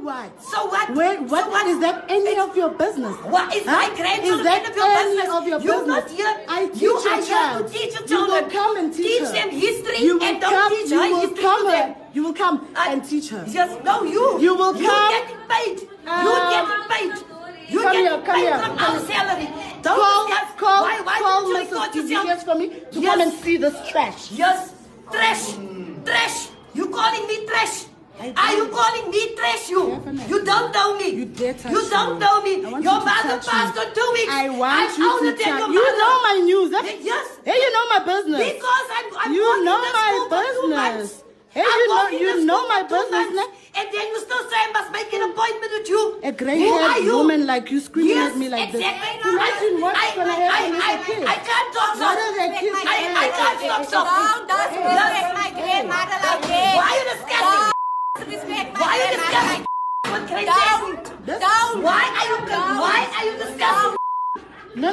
what? So what? What is that any of your business? What is my grandchildren any of your business? You're not here. I teach you your are child. here to teach your You will children. come and teach her. them history You will and don't come, teach her history to them. You will come and teach her. Yes, no, you. You will come. You getting paid. You getting paid. You getting paid from our salary. Don't discuss. Call Why Mrs. DBS for me to come and see this trash. Yes, trash. Trash. You calling me trash? Are you calling me trash? You don't know me. You don't know me. Your mother passed on 2 weeks. I want you to touch. You know my news. Yes. Hey, you know my business. Because I'm you working know in the my school for 2 months. business. Hey, you know my business. And then you still say I must make an appointment with you. A gray-haired woman like you screaming at me like exactly. this. Imagine what's going to happen with the kids. I can't talk so. What are the kids? I can't talk so. Don't disrespect my grandmother like that. Why are you discussing? Disrespect my Why are you grandmother discussing? What can I Don't. Why are you discussing? No.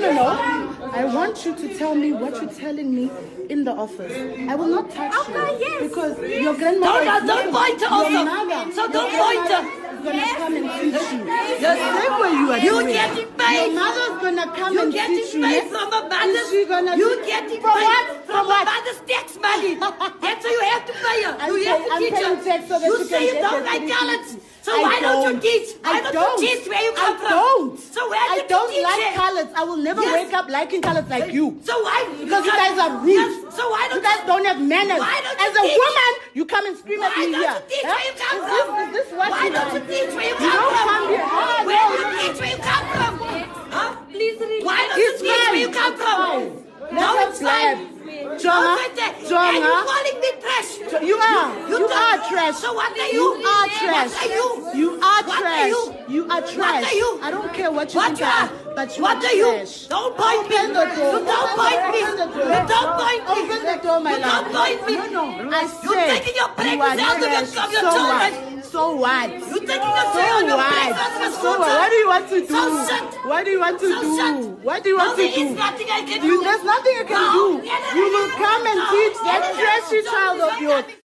I want you to tell me what you're telling me in the office. I will not touch you. Yes. Because your grandmother... Don't point her also. So don't point her. Gonna come and teach you. Yes. Stay where you are. You getting paid. Your mother's gonna come and teach you. You getting paid from a mother's. You getting paid from a mother's tax money. That's why you have to pay her. You have to teach her. You say you don't like colors. So why don't you teach? Why don't you teach where you come from? So where I did you don't teach like it? colors. I will never wake up liking colors like you. So why? Because you guys are rude. Yes. So why don't you guys don't have manners? Why don't you As a teach? woman, you come and scream at me here. Why don't you teach where you come from? Is this what Why you don't you want? teach where you You come don't from? come here. Where do you teach where you come from? Huh? Please read. Why don't you teach where you come from? No, it's fine. Jonah, and you calling me trash. You are trash. So what are you? You are trash. What are you? You are What trash. are you? You are trash. What are you? I don't care what you What think you I are? am, but you What are are you? trash. Don't point me. Open the door. You don't point me. Open the door. You don't point me. Open the door, my You love. don't point me. No. I You're said taking your you pregnancy are out of your trash. children. So what? You're taking your children out of your pregnancy. So what? What do you want to do? So shut. What do you want to So do? shut. What do you want to There do? is nothing I can do. There's nothing you can No. do. You will come and teach that trashy child of yours.